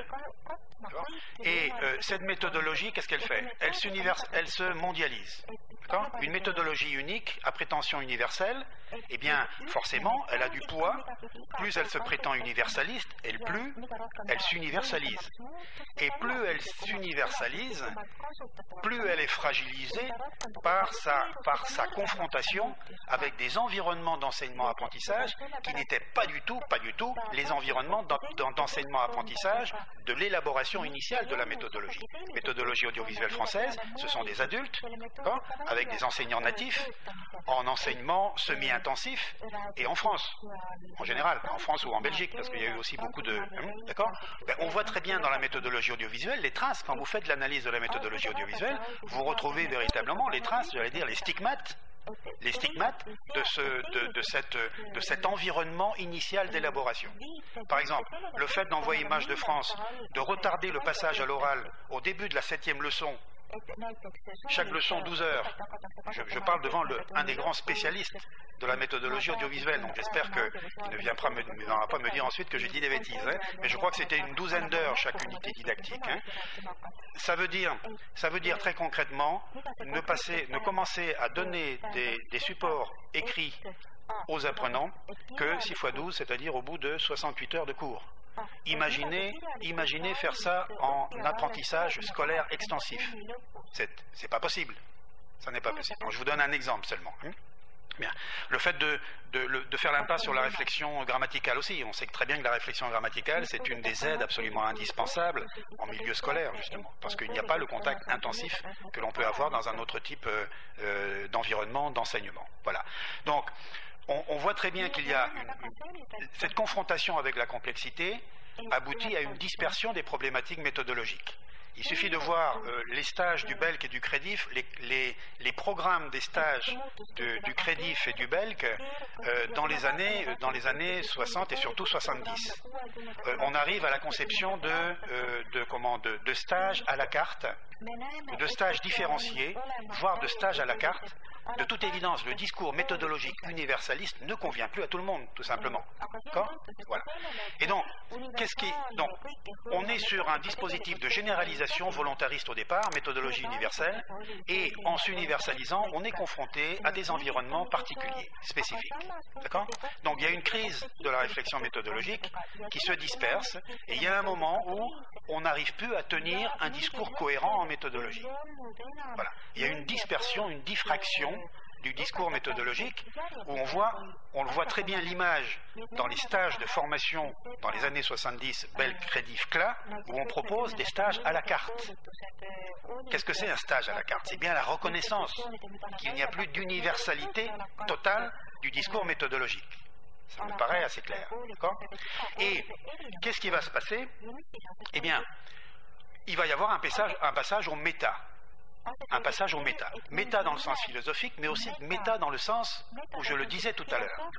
Et cette méthodologie, qu'est-ce qu'elle fait? Elle se mondialise. Une méthodologie unique à prétention universelle, eh bien, forcément, elle a du poids. Plus elle se prétend universaliste, plus elle s'universalise. Et plus elle s'universalise, plus elle est fragilisée par sa confrontation avec des environnements d'enseignement-apprentissage qui n'étaient pas du tout les environnements d'enseignement-apprentissage de l'élaboration initiale de la méthodologie. Méthodologie audiovisuelle française, ce sont des adultes, avec des enseignants natifs, en enseignement semi-intensif, et en France, en général, en France ou en Belgique, parce qu'il y a eu aussi beaucoup de... D'accord ? On voit très bien dans la méthodologie audiovisuelle les traces, quand vous faites l'analyse de la méthodologie audiovisuelle, vous retrouvez véritablement les traces, j'allais dire les stigmates de cet environnement initial d'élaboration. Par exemple, le fait d'envoyer Images de France, de retarder le passage à l'oral au début de la 7e leçon, chaque leçon 12 heures. Je parle devant un des grands spécialistes de la méthodologie audiovisuelle, donc j'espère qu'il ne viendra pas me dire ensuite que j'ai dit des bêtises, mais je crois que c'était une 12aine d'heures chaque unité didactique. Ça veut dire très concrètement ne commencer à donner des supports écrits aux apprenants que 6 x 12, c'est-à-dire au bout de 68 heures de cours. Imaginez faire ça en apprentissage scolaire extensif. C'est pas possible. Ça n'est pas possible. Donc, je vous donne un exemple seulement. Bien. Le fait de faire l'impasse sur la réflexion grammaticale aussi. On sait très bien que la réflexion grammaticale, c'est une des aides absolument indispensables en milieu scolaire, justement. Parce qu'il n'y a pas le contact intensif que l'on peut avoir dans un autre type d'environnement, d'enseignement. Voilà. Donc, on voit très bien qu'il y a cette confrontation avec la complexité aboutit à une dispersion des problématiques méthodologiques. Il suffit de voir les stages du BELC et du CREDIF, les programmes des stages du CREDIF et du BELC dans les années 60 et surtout 70. On arrive à la conception de stages à la carte ou de stage différencié, voire de stage à la carte, de toute évidence, le discours méthodologique universaliste ne convient plus à tout le monde, tout simplement. D'accord ? Voilà. Et donc, donc, on est sur un dispositif de généralisation volontariste au départ, méthodologie universelle, et en s'universalisant, on est confronté à des environnements particuliers, spécifiques. D'accord ? Donc, il y a une crise de la réflexion méthodologique qui se disperse, et il y a un moment où on n'arrive plus à tenir un discours cohérent en méthodologie. Voilà. Il y a une dispersion, une diffraction du discours méthodologique où on le voit très bien l'image dans les stages de formation dans les années 70, Belk, Crédif, CLA, où on propose des stages à la carte. Qu'est-ce que c'est un stage à la carte? C'est bien la reconnaissance qu'il n'y a plus d'universalité totale du discours méthodologique. Ça me paraît assez clair. D'accord ? Et qu'est-ce qui va se passer? Eh bien, il va y avoir un passage au méta. Un passage au méta. Méta dans le sens philosophique, mais aussi méta dans le sens où je le disais tout à l'heure.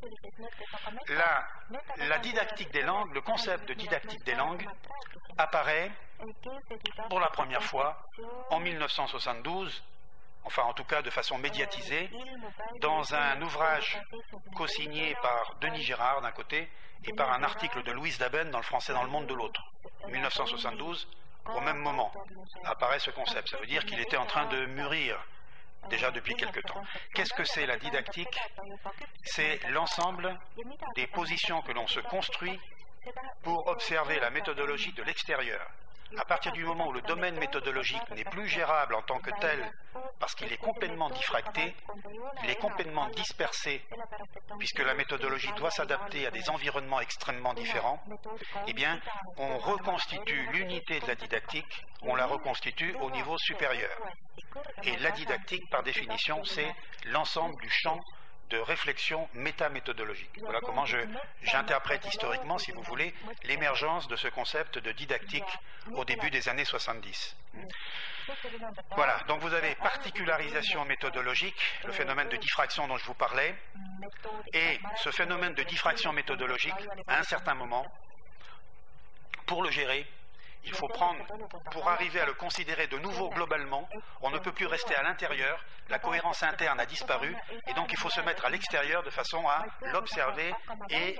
La didactique des langues, le concept de didactique des langues apparaît pour la première fois en 1972, enfin en tout cas de façon médiatisée, dans un ouvrage co-signé par Denis Gérard d'un côté et par un article de Louise Daben dans le Français dans le monde de l'autre. 1972, au même moment, apparaît ce concept. Ça veut dire qu'il était en train de mûrir déjà depuis quelque temps. Qu'est-ce que c'est la didactique? C'est l'ensemble des positions que l'on se construit pour observer la méthodologie de l'extérieur. À partir du moment où le domaine méthodologique n'est plus gérable en tant que tel, parce qu'il est complètement diffracté, il est complètement dispersé, puisque la méthodologie doit s'adapter à des environnements extrêmement différents, eh bien, on reconstitue l'unité de la didactique, on la reconstitue au niveau supérieur. Et la didactique, par définition, c'est l'ensemble du champ de réflexion métaméthodologique. Voilà comment j'interprète historiquement, si vous voulez, l'émergence de ce concept de didactique au début des années 70. Voilà, donc vous avez particularisation méthodologique, le phénomène de diffraction dont je vous parlais, et ce phénomène de diffraction méthodologique, à un certain moment, pour le gérer, il faut prendre, pour arriver à le considérer de nouveau globalement, on ne peut plus rester à l'intérieur, la cohérence interne a disparu, et donc il faut se mettre à l'extérieur de façon à l'observer et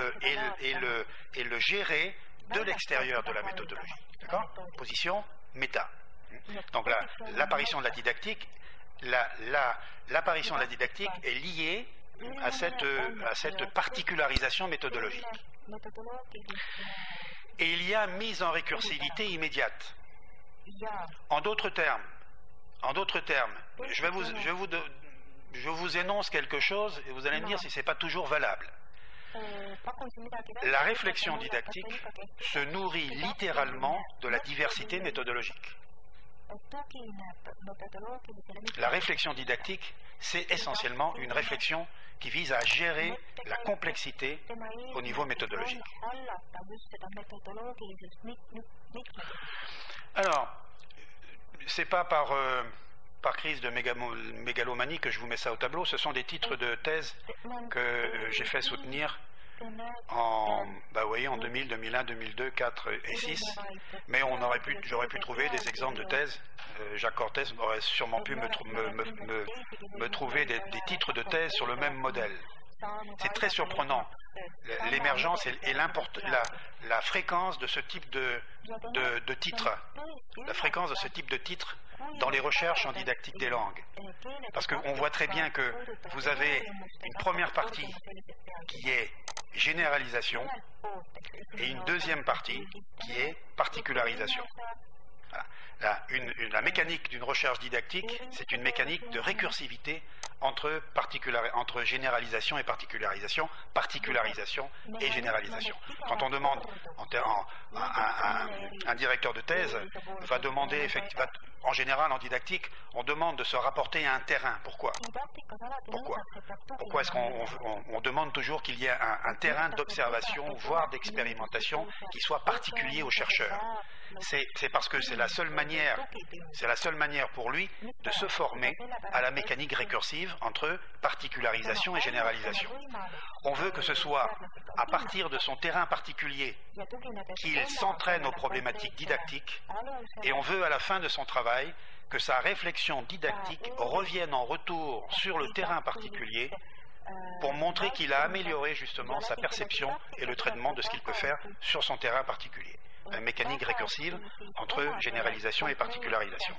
le gérer de l'extérieur de la méthodologie. D'accord ? Position méta. Donc l'apparition de la didactique, l'apparition de la didactique est liée à cette particularisation méthodologique. Et il y a mise en récursivité immédiate. En d'autres termes, je vous énonce quelque chose et vous allez me dire si ce n'est pas toujours valable. La réflexion didactique se nourrit littéralement de la diversité méthodologique. La réflexion didactique, c'est essentiellement une réflexion qui vise à gérer la complexité au niveau méthodologique. Alors, c'est pas par crise de mégalomanie que je vous mets ça au tableau, ce sont des titres de thèse que j'ai fait soutenir en 2000, 2001, 2002, 4 et 6, mais j'aurais pu trouver des exemples de thèses. Jacques Cortès aurait sûrement pu me trouver des titres de thèse sur le même modèle. C'est très surprenant, l'émergence et la fréquence de ce type de titres, la fréquence de ce type de titres dans les recherches en didactique des langues. Parce qu'on voit très bien que vous avez une première partie qui est généralisation et une deuxième partie qui est particularisation. Voilà. La mécanique d'une recherche didactique, c'est une mécanique de récursivité entre généralisation et particularisation et généralisation. Quand on demande, un directeur de thèse va demander, effectivement, en général en didactique, on demande de se rapporter à un terrain. Pourquoi est-ce qu'on demande toujours qu'il y ait un terrain d'observation, voire d'expérimentation, qui soit particulier aux chercheurs? c'est parce que c'est la seule manière pour lui de se former à la mécanique récursive entre particularisation et généralisation. On veut que ce soit à partir de son terrain particulier qu'il s'entraîne aux problématiques didactiques, et on veut à la fin de son travail que sa réflexion didactique revienne en retour sur le terrain particulier pour montrer qu'il a amélioré justement sa perception et le traitement de ce qu'il peut faire sur son terrain particulier. Une mécanique récursive entre généralisation et particularisation.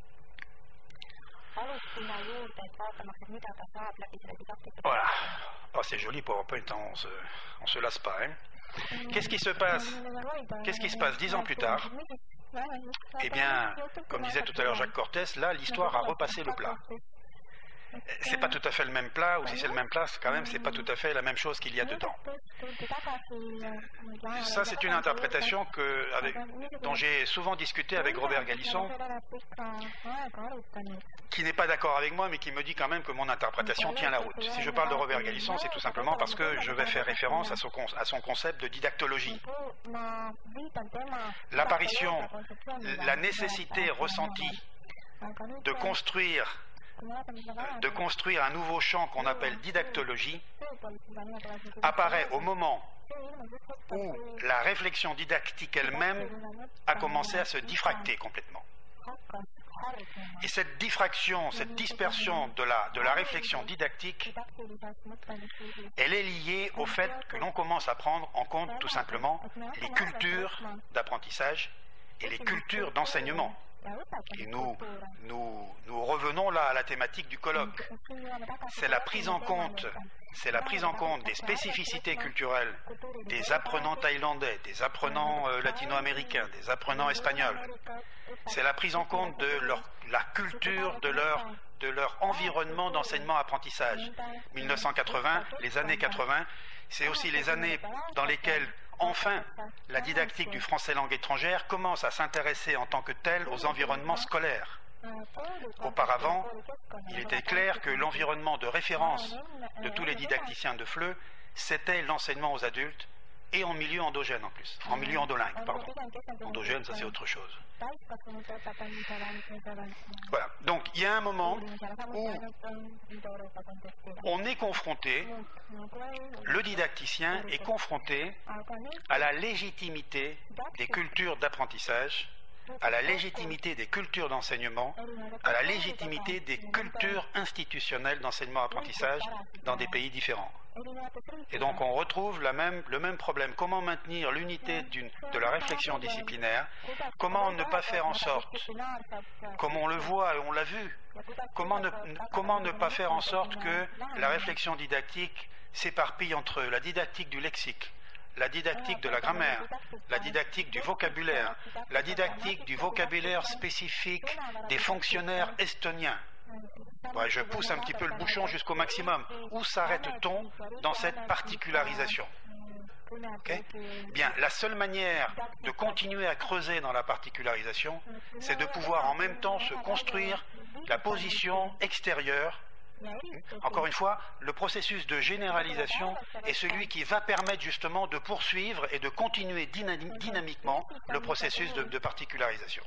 Voilà. Oh, c'est joli PowerPoint, hein, on se lasse pas. Hein. Qu'est-ce qui se passe 10 ans plus tard? Eh bien, comme disait tout à l'heure Jacques Cortès, là, l'histoire a repassé le plat. C'est pas tout à fait le même plat, ou si c'est le même plat, quand même, c'est pas tout à fait la même chose qu'il y a dedans. Ça, c'est une interprétation dont j'ai souvent discuté avec Robert Galisson, qui n'est pas d'accord avec moi, mais qui me dit quand même que mon interprétation tient la route. Si je parle de Robert Galisson, c'est tout simplement parce que je vais faire référence à son concept de didactologie. L'apparition, la nécessité ressentie de construire un nouveau champ qu'on appelle didactologie apparaît au moment où la réflexion didactique elle-même a commencé à se diffracter complètement. Et cette diffraction, cette dispersion de la réflexion didactique, elle est liée au fait que l'on commence à prendre en compte tout simplement les cultures d'apprentissage et les cultures d'enseignement. Et nous revenons là à la thématique du colloque. C'est la prise en compte des spécificités culturelles des apprenants thaïlandais, des apprenants latino-américains, des apprenants espagnols. C'est la prise en compte de la culture de leur environnement d'enseignement-apprentissage. 1980, les années 80, c'est aussi les années dans lesquelles enfin, la didactique du français langue étrangère commence à s'intéresser en tant que telle aux environnements scolaires. Auparavant, il était clair que l'environnement de référence de tous les didacticiens de FLE, c'était l'enseignement aux adultes et en milieu endogène en plus, en milieu endolingue, pardon. Endogène, ça c'est autre chose. Voilà, donc il y a un moment où on est confronté, le didacticien est confronté à la légitimité des cultures d'apprentissage, à la légitimité des cultures d'enseignement, à la légitimité des cultures institutionnelles d'enseignement-apprentissage dans des pays différents. Et donc on retrouve le même problème. Comment maintenir l'unité de la réflexion disciplinaire? Comment ne pas faire en sorte, comme on le voit et on l'a vu, comment ne pas faire en sorte que la réflexion didactique s'éparpille entre la didactique du lexique, la didactique de la grammaire, la didactique du vocabulaire, la didactique du vocabulaire spécifique des fonctionnaires estoniens. Ouais, je pousse un petit peu le bouchon jusqu'au maximum. Où s'arrête-t-on dans cette particularisation? Okay? Bien, la seule manière de continuer à creuser dans la particularisation, c'est de pouvoir en même temps se construire la position extérieure. Encore une fois, le processus de généralisation est celui qui va permettre justement de poursuivre et de continuer dynamiquement le processus de particularisation.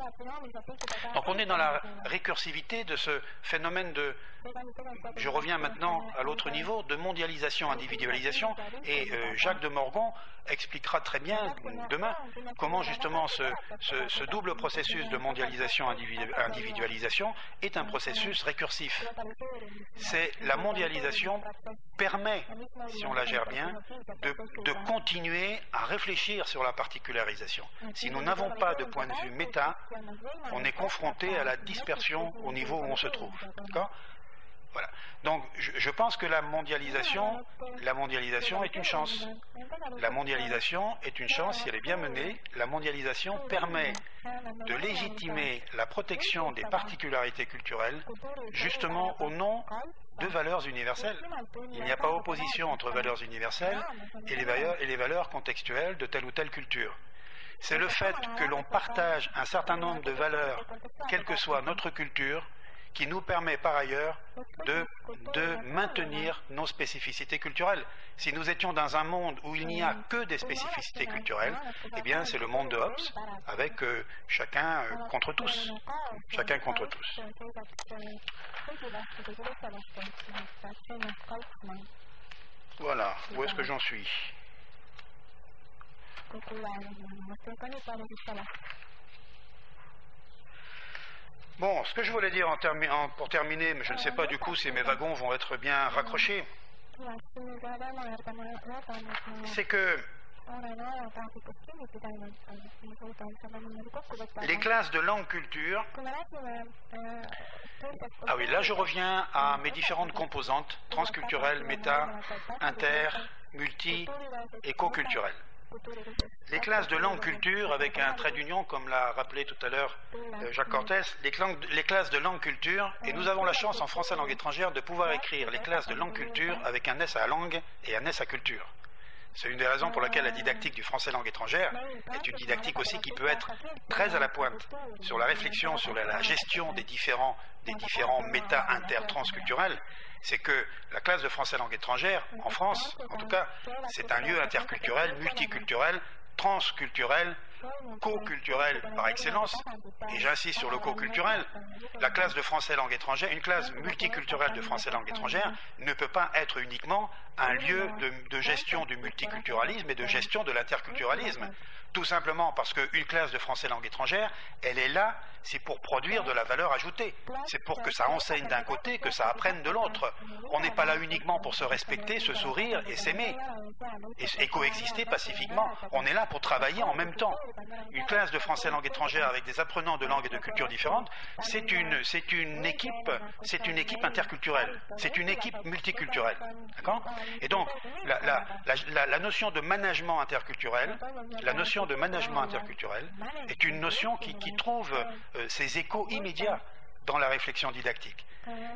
Donc on est dans la récursivité de ce phénomène je reviens maintenant à l'autre niveau, de mondialisation-individualisation, et Jacques de Morgan expliquera très bien demain comment justement ce double processus de mondialisation-individualisation est un processus récursif. C'est la mondialisation permet, si on la gère bien, de continuer à réfléchir sur la particularisation. Si nous n'avons pas de point de vue méta, on est confronté à la dispersion au niveau où on se trouve. D'accord ? Voilà. Donc, je pense que la mondialisation est une chance. La mondialisation est une chance si elle est bien menée. La mondialisation permet de légitimer la protection des particularités culturelles, justement au nom de valeurs universelles. Il n'y a pas opposition entre valeurs universelles et les valeurs contextuelles de telle ou telle culture. C'est le fait que l'on partage un certain nombre de valeurs, quelle que soit notre culture, qui nous permet par ailleurs de maintenir nos spécificités culturelles. Si nous étions dans un monde où il n'y a que des spécificités culturelles, eh bien c'est le monde de Hobbes, avec chacun contre tous. Chacun contre tous. Voilà, où est-ce que j'en suis? Bon, ce que je voulais dire pour terminer, mais je ne sais pas du coup si mes wagons vont être bien raccrochés, c'est que les classes de langue culture, ah oui, là je reviens à mes différentes composantes, transculturelles, méta, inter, multi et co-culturelles. Les classes de langue culture, avec un trait d'union, comme l'a rappelé tout à l'heure Jacques Cortès, les classes de langue culture, et nous avons la chance en français langue étrangère de pouvoir écrire les classes de langue culture avec un S à langue et un S à culture. C'est une des raisons pour laquelle la didactique du français langue étrangère est une didactique aussi qui peut être très à la pointe sur la réflexion, sur la gestion des différents méta inter transculturels. C'est que la classe de français langue étrangère, en France, en tout cas, c'est un lieu interculturel, multiculturel, transculturel, co-culturel par excellence, et j'insiste sur le co-culturel. La classe de français langue étrangère, une classe multiculturelle de français langue étrangère ne peut pas être uniquement un lieu de gestion du multiculturalisme et de gestion de l'interculturalisme. Tout simplement parce qu'une classe de français langue étrangère, elle est là, c'est pour produire de la valeur ajoutée. C'est pour que ça enseigne d'un côté, que ça apprenne de l'autre. On n'est pas là uniquement pour se respecter, se sourire et s'aimer, et coexister pacifiquement. On est là pour travailler en même temps. Une classe de français langue étrangère avec des apprenants de langues et de cultures différentes, c'est une équipe interculturelle, c'est une équipe multiculturelle. D'accord ? Et donc, la notion de management interculturel, est une notion qui trouve ses échos immédiats dans la réflexion didactique.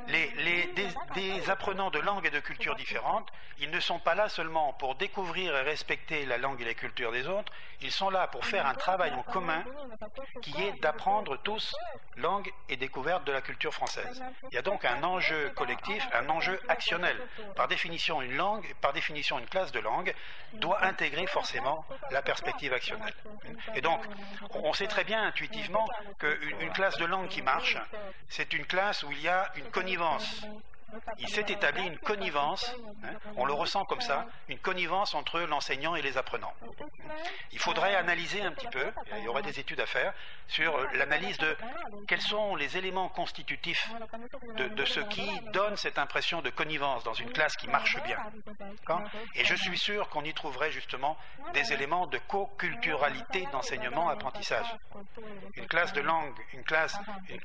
Des apprenants de langues et de cultures différentes, ils ne sont pas là seulement pour découvrir et respecter la langue et les cultures des autres, ils sont là pour faire un travail en commun qui est d'apprendre tous langue et découverte de la culture française. Il y a donc un enjeu collectif, un enjeu actionnel. Par définition, une langue, par définition une classe de langue, doit intégrer forcément la perspective actionnelle. Et donc, on sait très bien intuitivement qu'une classe de langue qui marche, c'est une classe où il y a une connivence. Il s'est établi une connivence, on le ressent comme ça, une connivence entre l'enseignant et les apprenants. Il faudrait analyser un petit peu, il y aurait des études à faire, sur l'analyse de quels sont les éléments constitutifs de ce qui donne cette impression de connivence dans une classe qui marche bien. Et je suis sûr qu'on y trouverait justement des éléments de co-culturalité d'enseignement-apprentissage. Une classe de langue, une classe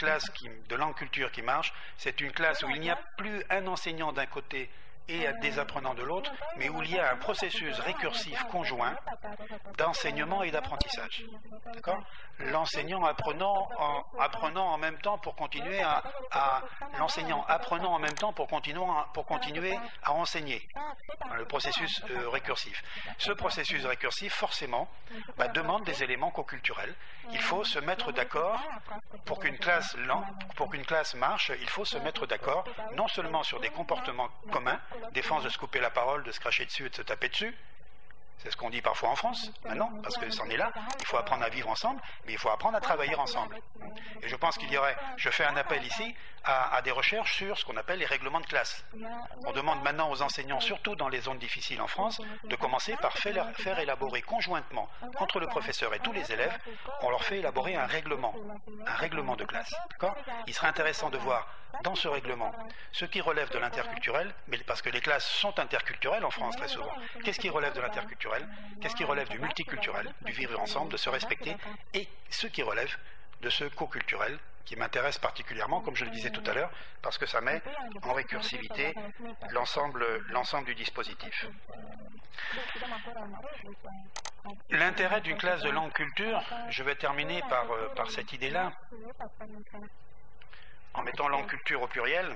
de langue-culture qui marche, c'est une classe où il n'y a plus un enseignant d'un côté et des apprenants de l'autre, mais où il y a un processus récursif conjoint d'enseignement et d'apprentissage. D'accord ? L'enseignant apprenant en même temps pour continuer l'enseignant apprenant en même temps pour continuer à enseigner. Le processus récursif. Ce processus récursif, forcément, demande des éléments co-culturels. Il faut se mettre d'accord pour qu'une classe marche. Il faut se mettre d'accord non seulement sur des comportements communs, défense de se couper la parole, de se cracher dessus et de se taper dessus. C'est ce qu'on dit parfois en France, maintenant, parce que c'en est là. Il faut apprendre à vivre ensemble, mais il faut apprendre à travailler ensemble. Et je pense je fais un appel ici à des recherches sur ce qu'on appelle les règlements de classe. On demande maintenant aux enseignants, surtout dans les zones difficiles en France, de commencer par faire élaborer conjointement, entre le professeur et tous les élèves, on leur fait élaborer un règlement de classe. D'accord ? Il serait intéressant de voir dans ce règlement ce qui relève de l'interculturel, mais parce que les classes sont interculturelles en France très souvent. Qu'est-ce qui relève de l'interculturel ? Qu'est-ce qui relève du multiculturel, du vivre ensemble, de se respecter, et ce qui relève de ce co-culturel qui m'intéresse particulièrement, comme je le disais tout à l'heure, parce que ça met en récursivité l'ensemble du dispositif. L'intérêt d'une classe de langue-culture, je vais terminer par cette idée-là, en mettant langue-culture au pluriel,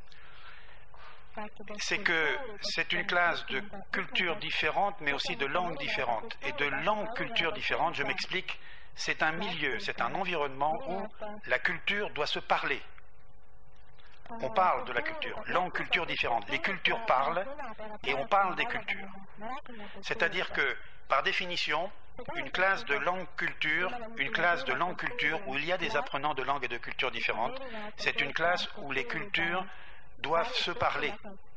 c'est que c'est une classe de cultures différentes, mais aussi de langues différentes. Et de langues-cultures différentes, je m'explique, c'est un milieu, c'est un environnement où la culture doit se parler. on parle de la culture. Langue, culture différente. Les cultures parlent et on parle des cultures. C'est-à-dire que, par définition, une classe de langue culture où il y a des apprenants de langues et de cultures différentes, c'est une classe où les cultures doivent se parler.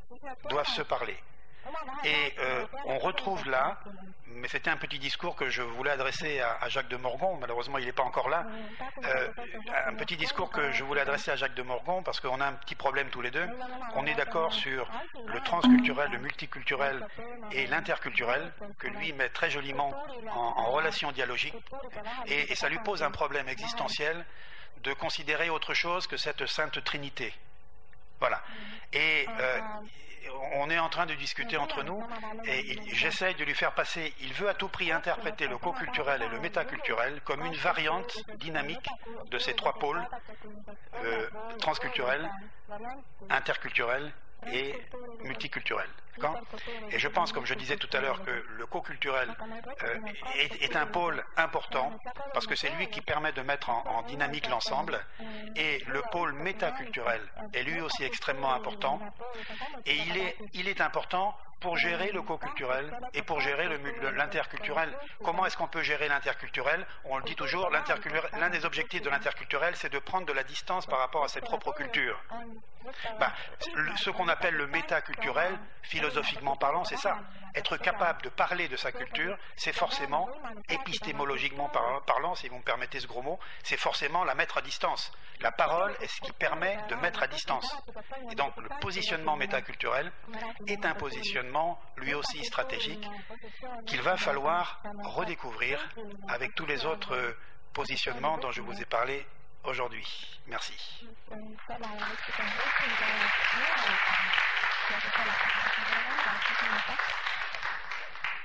Et on retrouve là, mais c'était un petit discours que je voulais adresser à Jacques de Morgon, malheureusement il n'est pas encore là, un petit discours que je voulais adresser à Jacques de Morgon parce qu'on a un petit problème tous les deux. On est d'accord sur le transculturel, le multiculturel et l'interculturel, que lui met très joliment en relation dialogique, et ça lui pose un problème existentiel de considérer autre chose que cette sainte trinité. Voilà. Et on est en train de discuter entre nous et j'essaye de lui faire passer, il veut à tout prix interpréter le co-culturel et le métaculturel comme une variante dynamique de ces trois pôles, transculturel, interculturel et multiculturel. Et je pense, comme je disais tout à l'heure, que le co-culturel est un pôle important parce que c'est lui qui permet de mettre en dynamique l'ensemble, et le pôle métaculturel est lui aussi extrêmement important, et il est important pour gérer le co-culturel et pour gérer l'interculturel. Comment est-ce qu'on peut gérer l'interculturel? On le dit toujours, l'un des objectifs de l'interculturel, c'est de prendre de la distance par rapport à ses propres cultures. Ce qu'on appelle le métaculturel, philosophiquement parlant, c'est ça. Être capable de parler de sa culture, c'est forcément, épistémologiquement parlant, si vous me permettez ce gros mot, c'est forcément la mettre à distance. La parole est ce qui permet de mettre à distance. Et donc le positionnement métaculturel est un positionnement lui aussi stratégique qu'il va falloir redécouvrir avec tous les autres positionnements dont je vous ai parlé aujourd'hui. Merci.